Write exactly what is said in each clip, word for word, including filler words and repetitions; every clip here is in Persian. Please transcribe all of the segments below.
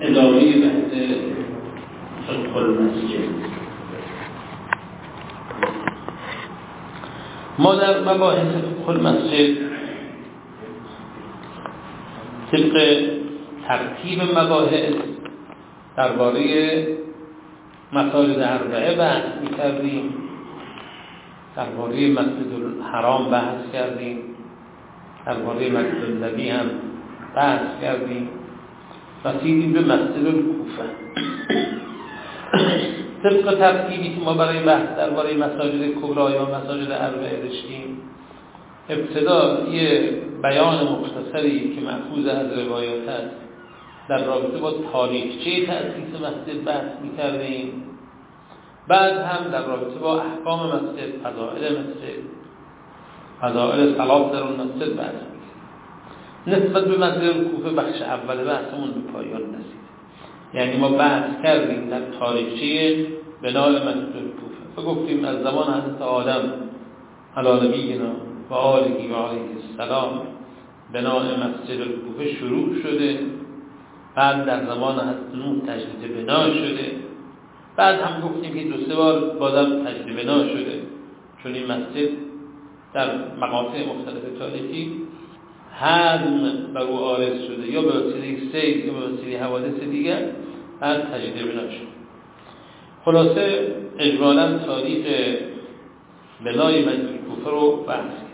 ادامه بحث فقه المسجد. ما در مباحث فقه المسجد طبق ترتیب مباحث درباره مساجد اربعه بحث می‌کردیم، درباره مسجد الحرام بحث کردیم، درباره مسجد النبی هم بحث کردیم، رسیدیم به مسجد الکوفه. طبق ترتیبی که ما برای بحث درباره مساجد کبرا یا مساجد اربعه داشتیم، ابتدا یه بیان مختصری که مأخوذ از روایات است در رابطه با تاریخچه تأسیس مسجد بحث می‌کردیم. بعد هم در رابطه با احکام مسجد، فضائل مسجد، فضائل صلات در اون مسجد بحث می‌کردیم. نسبت به مسجد کوفه بخش اول بحثمون به پایان رسید. یعنی ما بحث کردیم در تاریخچه بنای مسجد کوفه و گفتیم از زمان حضرت آدم علی نبینا و آله و علیه السلام بنای مسجد کوفه شروع شده، بعد در زمان حضرت نوح تجدید بنا شده، بعد هم گفتیم که دو سه بار بازم تجدید بنا شده، چون این مسجد در مقاطع مختلف تاریخی هدم بر او عارض شده، یا به وسیله سیل یا به وسیله حوادث دیگر، بعد تجدید بنا شده. خلاصه اجمالاً تاریخ بنای مسجد کوفه رو بحث کرد.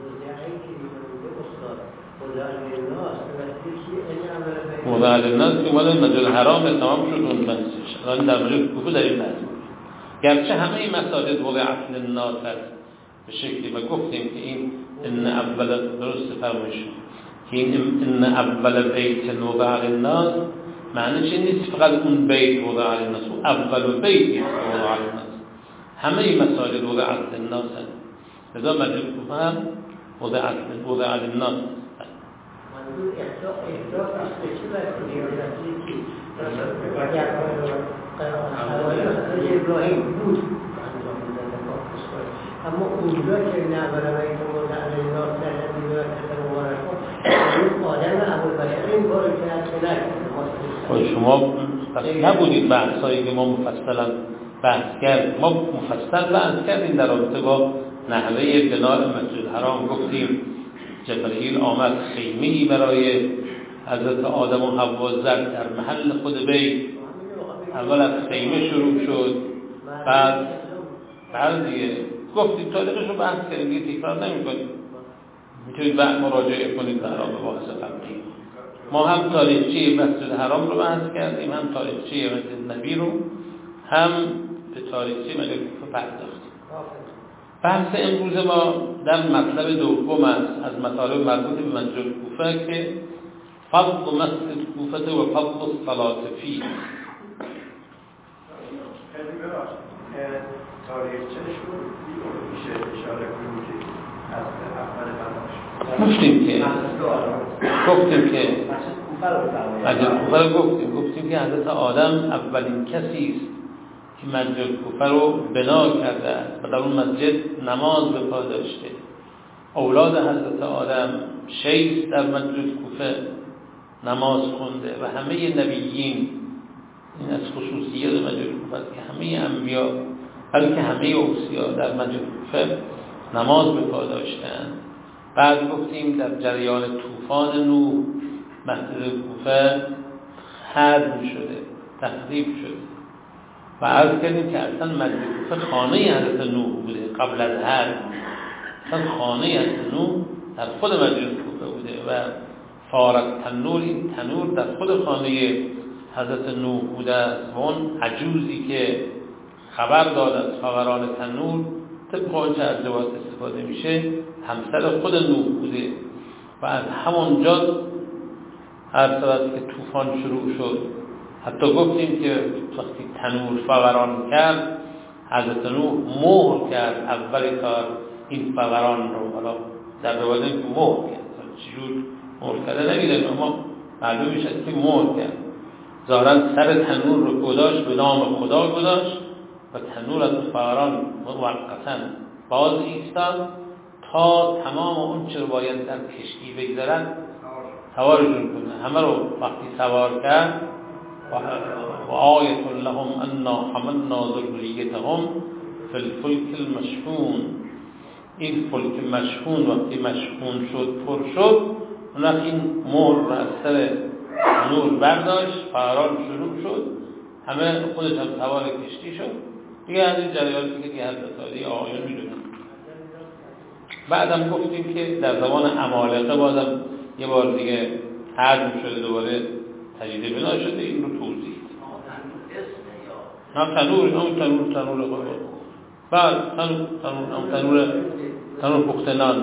موضع الناس که مال مسجد الحرام تمام شد اون بحثش. الان در مسجد کوفه در این بحث گرچه همه این مساجد وضعت للناس هست به شکلی و گفتیم که این ان اول درست فرمایش که این ان اول بیت وضع للناس معنیش این نیست فقط اون بیت وضع للناس، اون اول بیت وضع للناس، همه این مساجد وضعت للناس هست. لذا مسجد کوفه هم وضعت وضع للناس. منظور احداث از چه وقتی می‌رسید که اگر ابراهیم بود اما اونجا که نبره باید موضع للناس در نبیده و مبارک اون آدم ابوالبشر این بار که هست نکنه. شما نبودید بحثایی که ما مفصلا بحث کرد، ما مفصل بحث کردیم در رابطه با نحوه بنای مسجد الحرام. گفتیم جبرئیل آمد خیمه‌ای برای حضرت آدم و حوا زد در محل خود بیت. اول از خیمه شروع شد، بعد بعد دیگه گفتیم تاریخش رو بحث کردیم، دیگه تکرار نمی‌کنیم، میتونید بعد مراجعه کنید در رابطه با بحث قبلی. ما هم تاریخچه مسجد الحرام رو بحث کردیم، هم تاریخچه مسجد نبی رو، هم به تاریخچه مسجد کوفه پرداختیم. بحث امروز ما در مطلب دوم است از مطالب مربوط به مسجد کوفه که فضل مسجد کوفه و فضل الصلاة فیه. خیلی ببخشید تاریخچه‌اش رو میشه اشاره کنیم که از اول بناش گفتیم که گفتیم که مسجد کوفه رو گفتیم گفتیم که حضرت آدم اولین کسی است که مسجد کوفه رو بنا کرده است و در اون مسجد نماز به پا داشته. اولاد حضرت آدم شیخ در مسجد کوفه نماز خونده و همه نبیین، این از خصوصیات مسجد کوفه که همه انبیا بلکه همه اوصیا در مسجد کوفه نماز به پا داشتند. بعد گفتیم در جریان طوفان نوح مسجد کوفه هدم شده، تخریب شده و عرض کردیم که اصلا مسجد کوفه خانه حضرت نوح بوده قبل از هدم. اصلا خانه حضرت نوح در خود مسجد کوفه بوده و فارق تنور، این تنور در خود خانه حضرت نوح بوده است و اون عجوزی که خبر داد از فوران تنور طبق آنچه از روایت استفاده میشه همسر خود نوح بوده و از همونجا هر ساعت که طوفان شروع شد، حتی گفتیم که وقتی تنور فوران کرد حضرت نوح مهر کرد اول کار این فوران رو. حالا در روایت که مهر کرد، چجور مهر کرده نمیدونم اما معلوم میشه که مهر کرد. ظاهرا سر تنور رو گذاشت، به نام خدا گذاشت و تنور از فوران موقتا باز ایستاد تا تمام اون چه رو باید در کشتی بگذارن سوارشون کنه. همه رو وقتی سوار کرد و آیة لهم انا حملنا ذریتهم فی الفلک المشحون. این فلک مشحون وقتی مشحون شد، پر شد، اون وقت این مهر را از سر نور برداشت، فرار شروع شد، همه خودش هم سوار کشتی شد دیگه. از این جریانی که دیگه حضرت علی آقایان میدونن. بعدم گفتیم که در زمان عمالقه بازم یه بار دیگه هدم شده، دوباره تجدید بنا شده. این رو توضیح نه تنور، نه تنور تنور خود بعد تنور تنور تنور تنور پخت نان.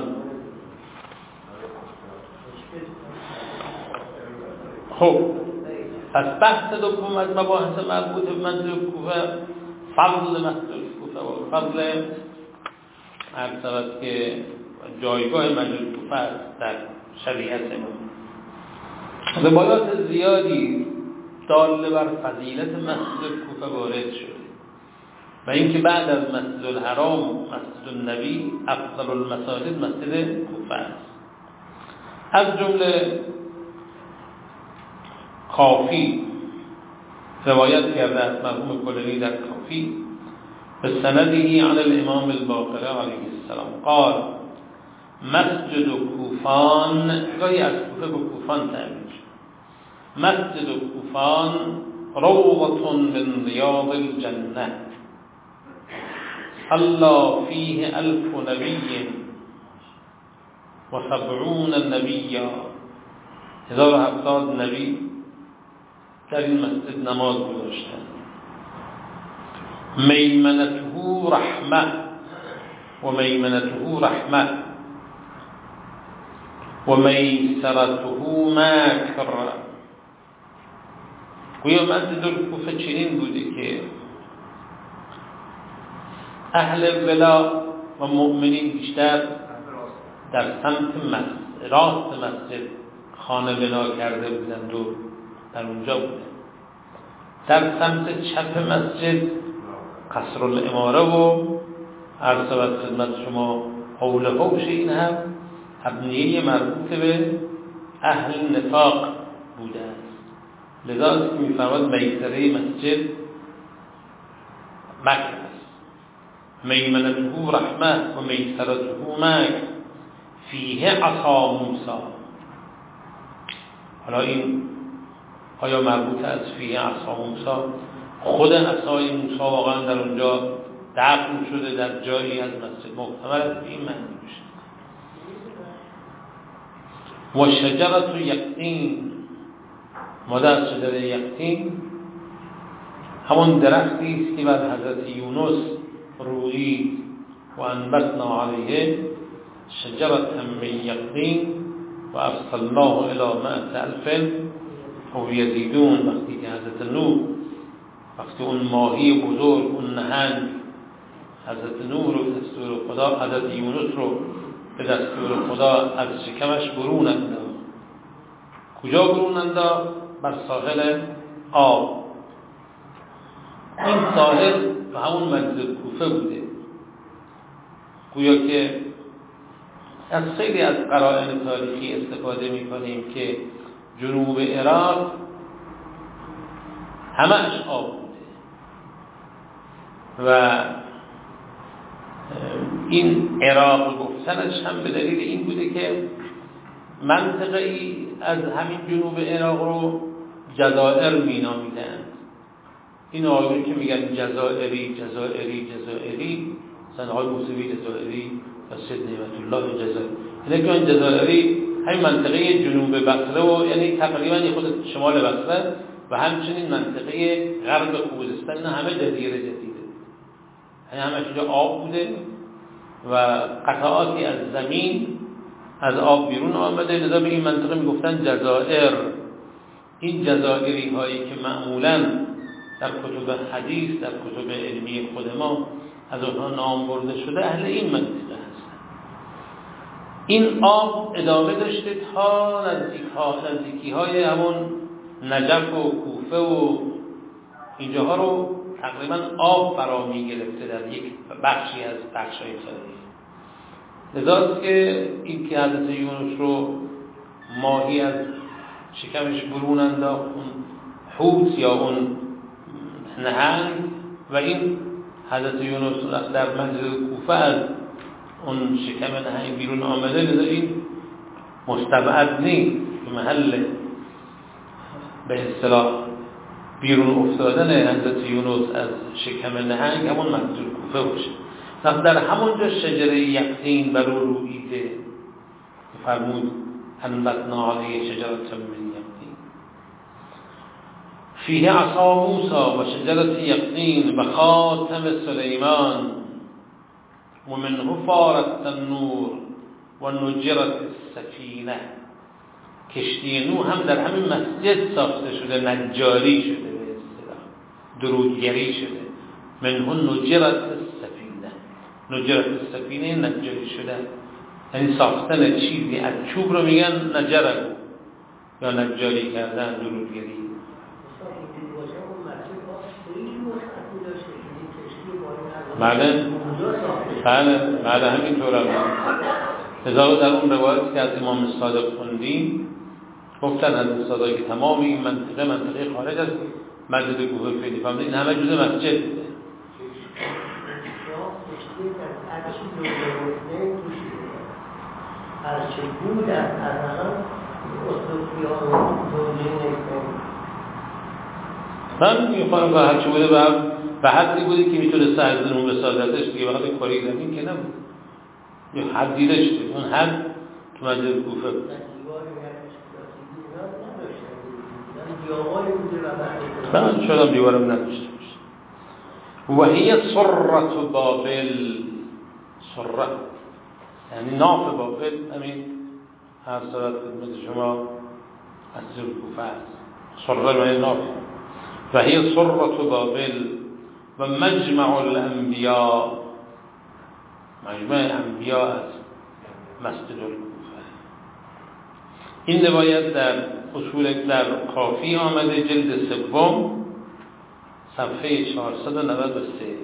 خب پس بحث دوم از مباحث مربوط به مسجد کوفه فضل مسجد کوفه و فضل عرض شود که جایگاه مسجد کوفه در شریعت ما. روایات زیادی دال بر فضیلت مسجد کوفه وارد شد و اینکه بعد از مسجد الحرام مسجد النبی افضل المساجد مسجد کوفه است. از جمله کافی روایت کرده از مرحوم کلینی در کافی به سندی عن الامام الباقر علیه السلام قال مسجد کوفان، گاهی از کوفه به کوفان تعبیر شد، مسجد کوفان روضة من ریاض الجنه صلى فيه الف نبی و سبعون نبیا، هزار و هفتاد نبی در این مسجد نماز گذاشتند. میمنته رحمه و میمنته رحمه و میسرته مکر. گویا مسجد الکوفه چنین بوده که اهل ولا و مؤمنین بیشتر در سمت مسجد راست مسجد خانه بنا کرده بودند و در اونجا بودند. در سمت چپ مسجد قصر الاماره و عرض شود خدمت شما حول حوش این هم ابنیه مربوط به اهل نفاق بوده است. لذا است که می‌فرماد میسره مسجد مکر است. میمنته رحمه و میسرته مکر فیه عصا موسی. حالا این آیا مربوط از فیه عصا موسی؟ خود عصای موسی واقعا در اونجا دفن شده در جایی از مسجد محتمل است به این معنی میشه. و شجرت یقطین، ماده از شجره یقطین همون درختی است که بر حضرت یونس رویید و انبتنا علیه شجرت من یقطین و ارسلناه الی مئة الف او یزیدون. وقتی که حضرت نوح، وقتی اون ماهی بزرگ، اون نهنگ حضرت نوح رو به دستور خدا، حضرت یونس رو به دستور خدا از شکمش برون انداخت. کجا برون انداخت؟ بر ساحل آب. این ساحل به همون مسجد کوفه بوده. گویا که از خیلی از قرائن تاریخی استفاده می‌کنیم که جنوب عراق همه‌اش آب بوده و این عراق گفتنش هم به دلیل این بوده که منطقه ای از همین جنوب عراق رو جزائر می‌نامیدند. این آقایون که میگن جزائری جزائری جزائری، مثلا آقای موسوی جزائری و سید نعمت الله جزائری، یعنی که این جزائری همین منطقه جنوب بصره و یعنی تقریبا خود شمال بصره و همچنین منطقه غرب خوزستان، نه همه جزیره جدیده، یعنی همه جا آب بوده و قطعاتی از زمین از آب بیرون آمده. لذا به این منطقه میگفتن جزائر. این جزائری هایی که معمولاً در کتب حدیث، در کتب علمی خود ما از اونها نام برده شده، اهل این منطقه هستند. این آب ادامه داشته تا نزدیکی های همون نجف و کوفه و اینجاها رو تقریبا آب فرا می گرفته در یک بخشی از بخش‌های تاریخ. لذاست که این که حضرت یونس رو ماهی از شکمش برون انداخت، اون حوت یا اون نهنگ و این حضرت یونس در مسجد کوفه از اون شکم نهنگ بیرون آمده، لذا این مستبعد نیست که محل به اصطلاح بیرون افتادن حضرت یونس از شکم نهنگ همون مسجد کوفه باشه. در همونجا شجره یقطین بر او رویده، فرمود انبتنا علیه شجرة من یقطین فیه عصا موسی و شجرة یقطین و خاتم سلیمان و منه فارت النور و نجرت السفینه. کشتی نوح هم در همین مسجد ساخته شده، نجاری شده، به اصطلاح درودگری شده. منه نجرت السفینه، نجرت السفینه نجاری شده، یعنی ساختن چیزی از چوب رو میگن نجره یا نجاری کردن، درودگری. بله بله بله همینطور هم لذا در اون روایت که از امام صادق خوندیم گفتن از استادایی که تمام این منطقه منطقه خارج از مسجد کوفه پیدا فرمودن، این همه جزء مسجد بوده. هرچه بود از ازغان اصطفیان زوجین من میخوانم که هرچه بوده به حدی بوده که میتونه سرزنون بسازتش دیگه، وقتی کاری زمین که نبود، یه حدی داشته، اون حد تو مسجد کوفه بود. من شدم دیوارم نداشته باشه. و هی سرة بابل، سرة یعنی ناف بابل، همین هر صورت خدمت شما مسجد کوفه است. سرة یعنی ناف. و هی سرة بابل و مجمع الانبیاء، مجمع انبیاء است مسجد کوفه. این روایت در اصول در کافی آمده، جلد سوم صفحه چهارصد و نود و سه.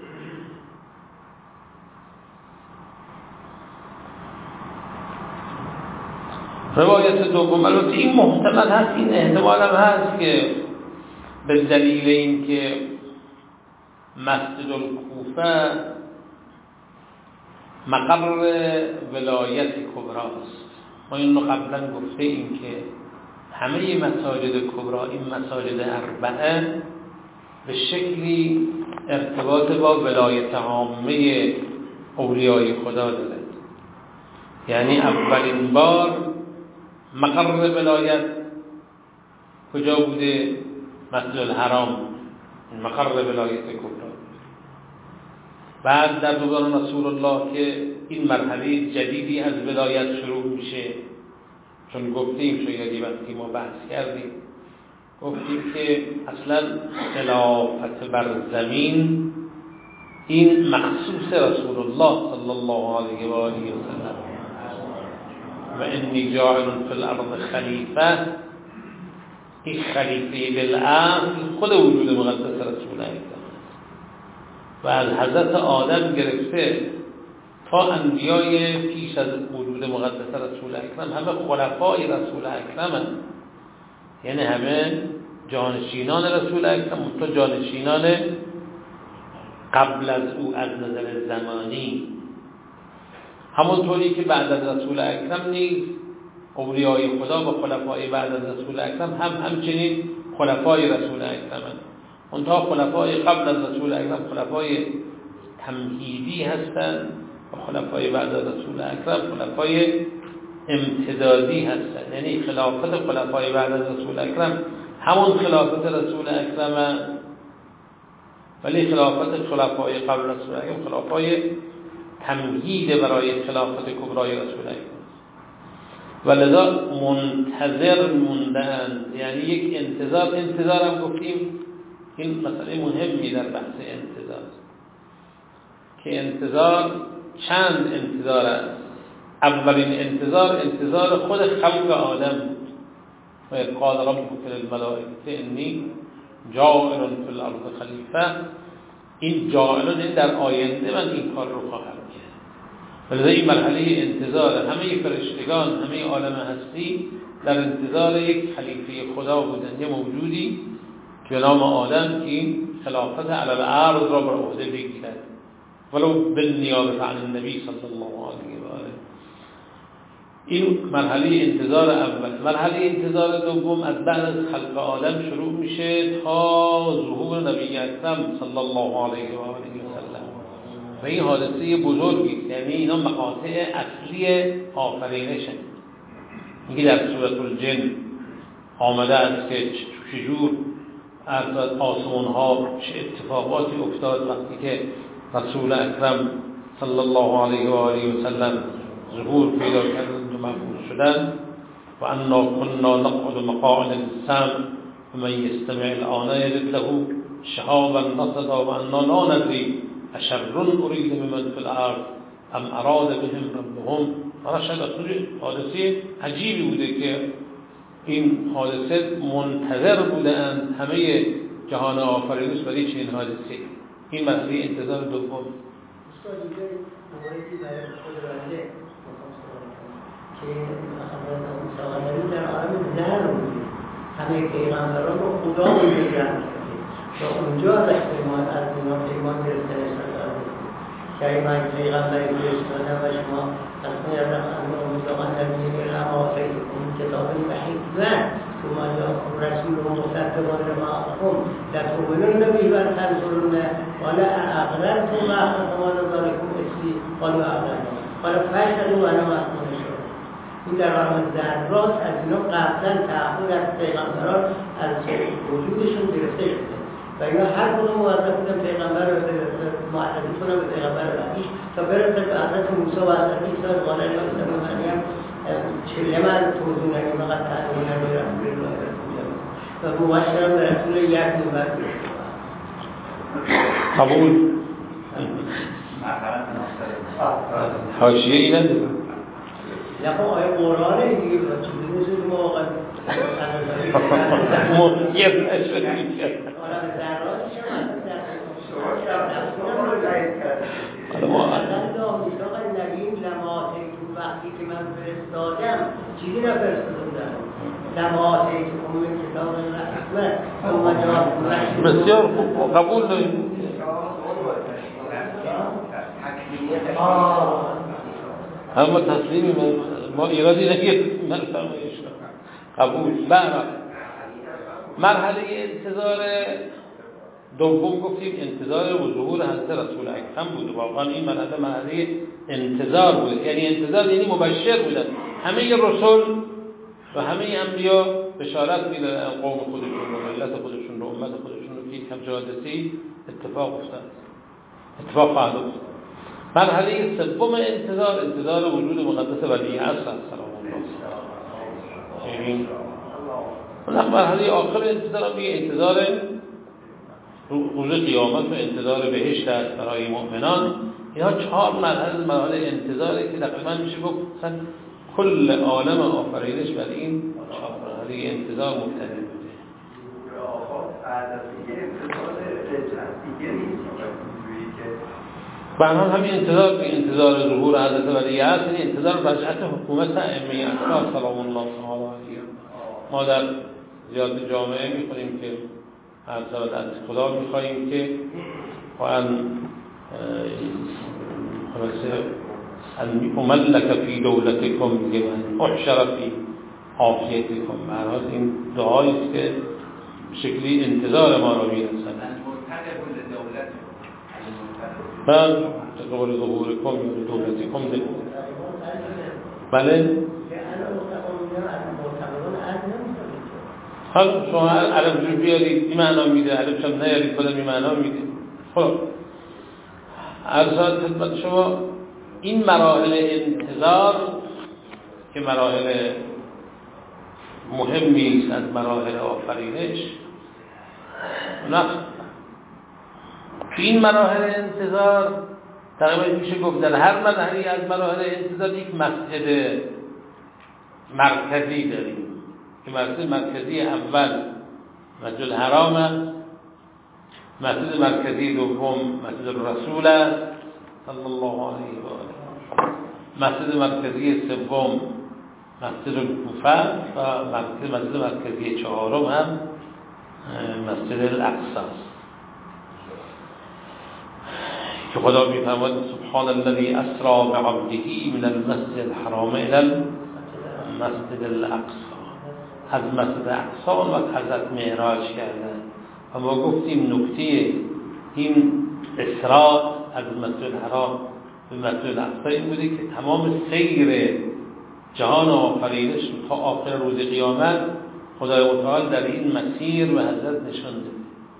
روایت دوم، البته این محتمل هست، این احتمال هم هست که به دلیل این که مسجد الکوفه مقر ولایت کبراست. ما اینو قبلا گفته ایم که همه مساجد کبرا، این مساجد اربعه، به شکلی ارتباط با ولایت عامه اولیای خدا دارد. یعنی اولین بار مقر ولایت کجا بوده؟ مسجد الحرام، مقر ولایت کبرا. بعد در دوران رسول الله که این مرحله جدیدی از ولایت شروع میشه، چون گفتیم شاید وقتی ما بحث کردیم گفتیم که اصلا خلافت بر زمین این مخصوص رسول الله صلی الله علیه و آله و سلم و انی جاعل فی الارض خلیفه، این خلیفه بالاصل خود وجود مقدس رسول اکرم و از حضرت آدم گرفته تا انبیای پیش از وجود مقدس رسول اکرم همه خلفای رسول اکرم، یعنی همه جانشینان رسول اکرم، تا جانشینان قبل از او از نظر زمانی. همونطوری که بعد از رسول اکرم نیز اولیای خدا و خلفای بعد از رسول اکرم هم همچنین خلفای رسول اکرم. اونها خلفای قبل از رسول اکرم خلفای تمهیدی هستند و خلفای بعد از رسول اکرم خلفای امتدادی هستند. یعنی خلافت خلفای بعد از رسول اکرم همون خلافت رسول اکرم، ولی خلافت خلفای قبل رسول اکرم خلفای تمهید برای خلافت کبرای رسول اکرم. ولذا منتظر موندن، یعنی یک انتظار. انتظار هم گفتیم این مسئله مهمی در بحث انتظار، که انتظار چند انتظار است. اولین انتظار انتظار خود خلق آدم بود. و قال ربک للملائکة انی جاعل فی الارض خلیفه. این جاعلون این در آینده من این کار رو خواهم کرد. ولذا این مرحله انتظار همه فرشتگان، همه عالم هستی در انتظار یک خلیفه خدا بودن، یه موجودی به نام آدم که این خلافت علی الارض را بر عهده بگیرد ولو بالنیابه عن النبی صلی الله علیه و آله. این مرحله انتظار اول. مرحله انتظار دوم از بعد از خلق آدم شروع میشه تا ظهور نبی اکرم صلی الله علیه و آله و سلم و این حادثه بزرگی، یعنی اینا مقاطع اصلی آفرینشن. میگه در سورة الجن آمده است که چجور از آسمان ها چه اتفاقاتی افتاد وقتی که رسول اکرم صلی الله علیه و آله و سلم ظهور پیدا کردند و مبعوث شدند. و انا كنا نقعد مقاعد للسمع ومن يستمع الآن يجد له شهابا رصدا و انا لا ندری اشر ارید بمن فی الارض ام اراد بهم ربهم رشدا. حادثه عجیبی بوده که این حادثه منتظر بودند همه جهان آفرینش برای چنین حادثه. این مرحله انتظار دوم. که مثلا در عالم زن بودیم، همه پیغمبران رو خدا می‌دیدن و اونجا ازش پیمان از اینا پیمان گرفتن استفاده می‌کنیم که این من پیغمبری فرستادم و شما اصلا یادم انه مطلقاً در دین الامافه اون کتاب محکمه ثم جاءكم رسول مصدق لما معكم لتؤمنن به وتنصرن ولا اقررتم واخذتم على ذلكم اصلي قالوا اقررنا قال فاشهدوا وانا معكم. این در عالم ذرات از اینا قبلا تعهد از پیغمبران از وجودشون گرفته شده و اینا هر کدوم موظف بودن پیغمبر رو معرفی کنن به پیغمبر بعدیش تا برسه به حضرت موسی و حضرت عیسی قال الله عیسی مریم چله من توضیحی فقط تعلیم نمیرم و مبشرا به رسول یک نمبر قبول حاشیه ای نداره. لکه آیه قرآنه دیگه چیزی نیست ما واقعا مخیف نشد میشه آره ذراتش هم وقتی که من فرستادم چیزی نفرستادم لماته که اون کتاب رحمت بسیار خوب قبول داریم. اما تسلیمی ما ایرادی نگید من فرمایش قبول. برای مرحله انتظار دوم گفتیم انتظار و ظهور حضرت رسول اکرم بود. واقعا این مرحله مرحله انتظار بود، یعنی انتظار یعنی مبشر بودن. همه رسول و همه انبیا بشارت میدادن قوم خودشون و ملت خودشون و امت خودشون رو که یک همچه حادثه‌ای اتفاق افتاد، اتفاق خواهد افتاد. مرحله سوم انتظار انتظار وجود مقدس ولی عصر سلام الله. یعنی اون مرحله آخر انتظار میگه انتظار روز قیامت و انتظار بهشت است برای مؤمنان. اینا چهار مرحله مرحله انتظاری که تقریبا میشه گفت مثلا کل عالم آفرینش بر این چهار مرحله انتظار مبتنی بوده. برنامه همین انتظار به انتظار ظهور حضرت ولی عصر، انتظار رجعت حکومت ائمه اطهار سلام الله علیهم. ما در زیاد جامعه میخونیم که از خدا میخواییم که و ان خلاصه ان املک فی دولتکم میگه و احشر فی عافیتکم. معنی این دعایی است که شکلی انتظار ما رو میرسند. بله قبل ظهورکم یا دولتکم. بله حالا شما علم جور بیارید این معنا میده، علم شما نیارید بلد این معنا میده. خب عرضات خدمت شما این مراحل انتظار که مراحل مهمی است از مراحل آفرینش، نقص این مراحل انتظار تقریبا میشه گفت در هر مرحله از مراحل انتظار یک مسجد مرکزی داریم که مسجد مرکزی اول مسجد الحرام است، مسجد مرکزی دوم مسجد الرسول است صلی الله علیه و آله، مسجد مرکزی سوم مسجد الکوفه و مسجد مرکزی چهارم هم مسجد الاقصی که خدا می‌فرماید سبحان الذی اسری بعبده من المسجد الحرام الى المسجد الاقصی. از مسجد اقصی و حضرت معراج کردن و ما گفتیم نکته این اسراء از مسجد الحرام به مسجد الاقصی این بوده که تمام سیر جهان آفرینش تا آخر روز قیامت خدای متعال در این مسیر به حضرت نشان داده.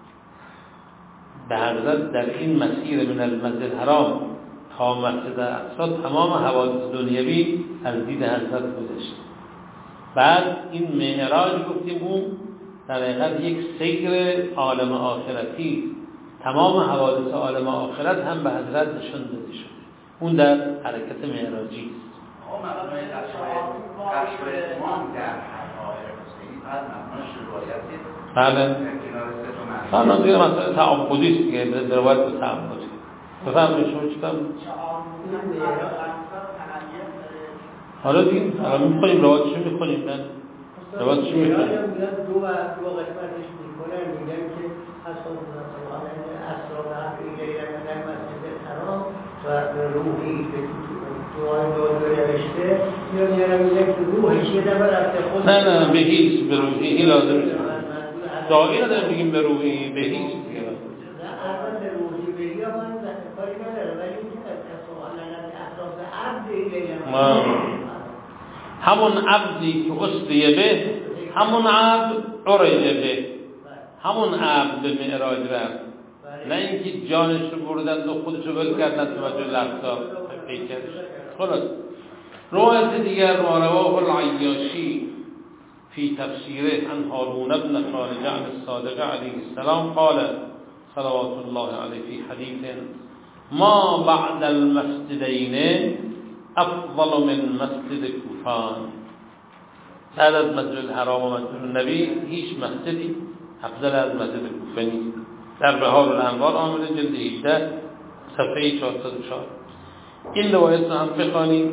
به حضرت در این مسیر من المسجد الحرام تا مسجد اقصی تمام حوادث دنیوی از دید حضرت گذشت. بعد این معراج گفتیم اون در حقیقت یک سیر عالم آخرتی، تمام حوادث عالم آخرت هم به حضرت نشان داده شده. اون در حرکت معراجی است. بله. حالا دیگه مثلا تعبدی است دیگه، به روایت به تعبدی. بفرمایید شما چیکار می‌کنید؟ حالا دیگه حالا می‌خونیم روایتش رو می‌خونیم نه؟ روایتش رو می‌خونیم. دو و دو قسمتش می‌کنن میگن که اصلا سبحان اسرا و غیره در مسجد الحرام و روحی که دعای دعا نوشته یا میارم میگن که روحش یه دفعه رفته خود. نه نه به هیچ به روحی لازم نیست. دعایی نداریم بگیم به روحی به هیچ دیگه. اصلا به روحی بگیم من کاری نداره ولی اینکه سبحان اسرا عبد همون عبدی که اسریه به همون عبد عرجه به همون عبد به معراج رفت، نه اینکه جانش رو بردن و خودش رو ول کردن تو وجه الاقصی پیکرش. خلاص روایت دیگر رواه العیاشی فی تفسیره عن هارون بن خارجه عن الصادق علیه السلام قال صلوات الله علیه فی حدیث ما بعد المسجدین افضل من مسجد کوفان. بعد از مسجد الحرام و مسجد النبی هیچ مسجدی افضل از مسجد کوفه نیست. در بهار الانوار آمده جلد هجده صفحه چهارصد و چهار. این روایت رو هم بخوانیم.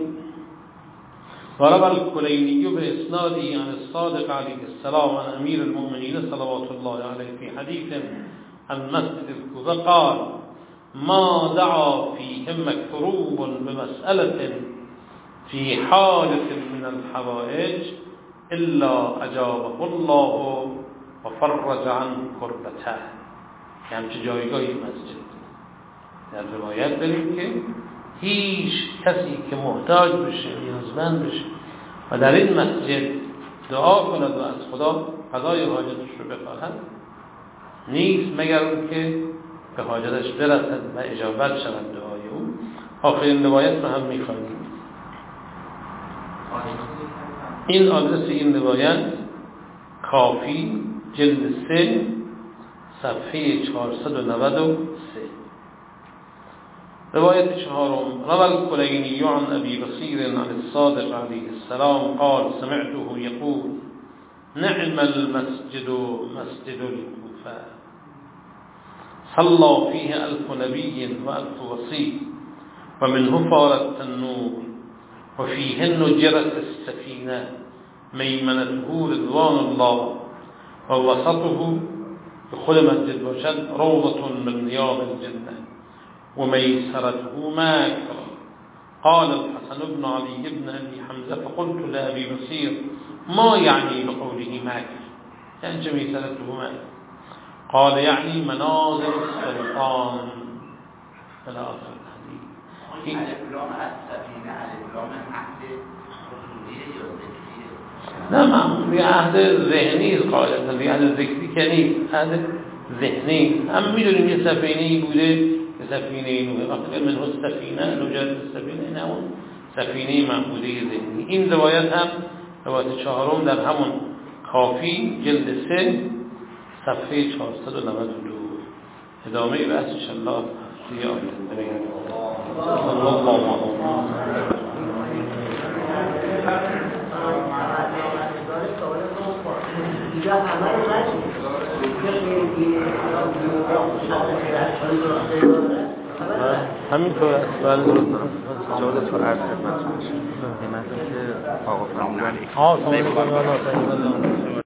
وروى الكليني بإسناده عن الصادق عليه السلام عن أمير المؤمنين صلوات الله عليه في حديث عن مسجد الكوفة قال ما دعا فيهم مكروب بمسألة في حاجة من الحوائج إلا أجابه الله وفرج عن كربته. یعنی چه جایگاهی مسجد در روایت داریم که هیچ کسی که محتاج بشه نیازمند بشه و در این مسجد دعا کند و از خدا قضای حاجتش رو بخواهد نیست مگر اون که به حاجتش برسد و اجابت شود دعای او. آخرین روایت رو هم میخوانیم. این آدرس این روایت کافی جلد سه صفحه چهارصد و نود و سه. رواية شهرهم روى الكليني عن أبي بصير عن الصادق عليه السلام قال سمعته يقول نعم المسجد مسجد الكوفة صلى فيه ألف نبي وألف وصي ومنه فار التنور وفيهن جرت السفينة ميمنته رضوان الله ووسطه بخل مسجد باشد روضة من رياض الجنة وميسرته ماكر. قال الحسن بن علي بن أبي حمزة فقلت لأبي بصير ما يعني بقوله ماكر يعني ميسرته ماكر؟ قال يعني مناظر السلطان إلى آخر الحديث. نه معمولی عهد ذهنی قاعدتا دیگه عهد ذکری که نیست، عهد ذهنی. هم میدونیم یه سفینه‌ای بوده سفینه نوح وقتی من هو سفینه نوجد سفینه نه اون سفینه معمولی ذهنی. این روایت هم روایت چهارم در همون کافی جلد سه صفحه چهارصد و نود و دو. ادامه بحث ان الله هفته آینده. الله همینطور است. بله درست تو عرض خدمتتون. همین که آقا فرمودن آه